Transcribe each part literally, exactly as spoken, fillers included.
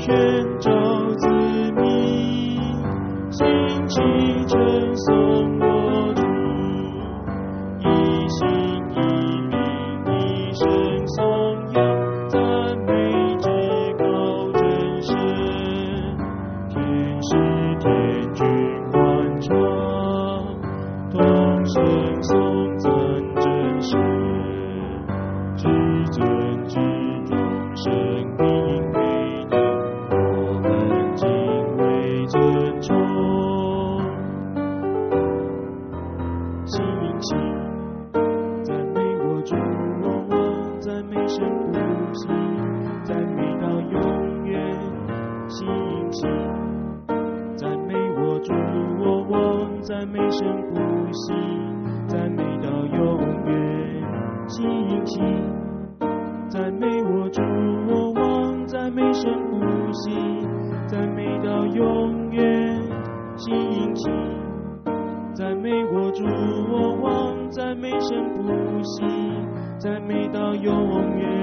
宣召子民，兴起称颂我主，一心一命一生颂扬，赞美至高真神，天使天君欢唱，同声颂赞真神，至尊至荣生命美德，我们敬畏尊崇。兴起赞美我主我王，赞美神不息，赞美到永远。兴起赞美我主我王，赞美神不息，赞美到永远。兴起赞美我主我王，赞美神不息，赞美到永远。兴起赞美我主我王，赞美神不息，赞美到永远。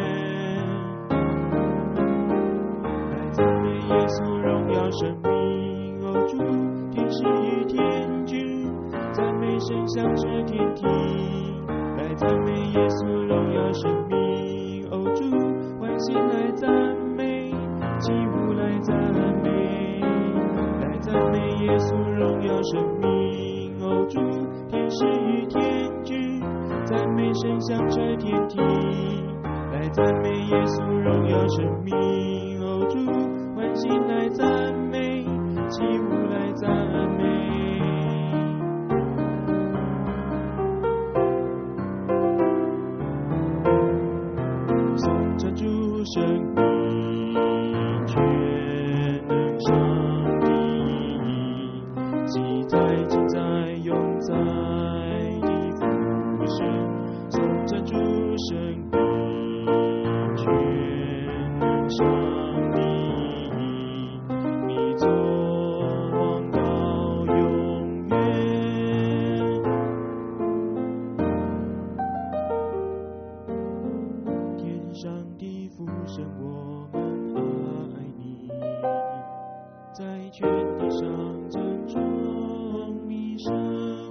来赞美耶稣荣耀生命，哦主，天使与天君，赞美神响彻天庭。来赞美耶稣荣耀生命，哦主，欢喜来赞美，起舞来赞美。来赞美耶稣荣耀生命，哦主，天使与天君，赞美神响彻天庭。来赞美耶稣荣耀生命，哦主，欢喜来赞美，起舞来赞美。颂赞主生命，全能上帝，记载尽在永在的福神。颂赞主生命，全能上帝，你作王到永远。天上的父神，我们爱你，在全地上尊崇你神。